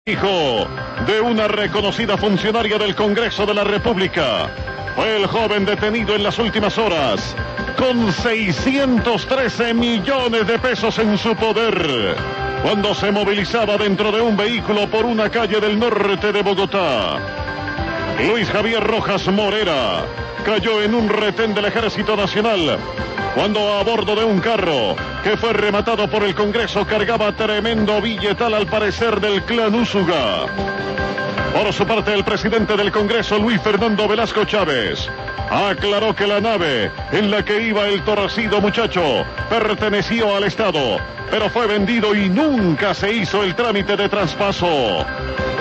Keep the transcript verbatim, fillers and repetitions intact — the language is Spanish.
Hijo de una reconocida funcionaria del Congreso de la República, fue el joven detenido en las últimas horas con seiscientos trece millones de pesos en su poder cuando se movilizaba dentro de un vehículo por una calle del norte de Bogotá. Luis Javier Rojas Morera cayó en un retén del Ejército Nacional cuando a bordo de un carro que fue rematado por el Congreso cargaba tremendo billetal, al parecer del clan Úsuga. Por su parte, el presidente del Congreso, Luis Fernando Velasco Chávez, aclaró que la nave en la que iba el torcido muchacho perteneció al Estado, pero fue vendido y nunca se hizo el trámite de traspaso.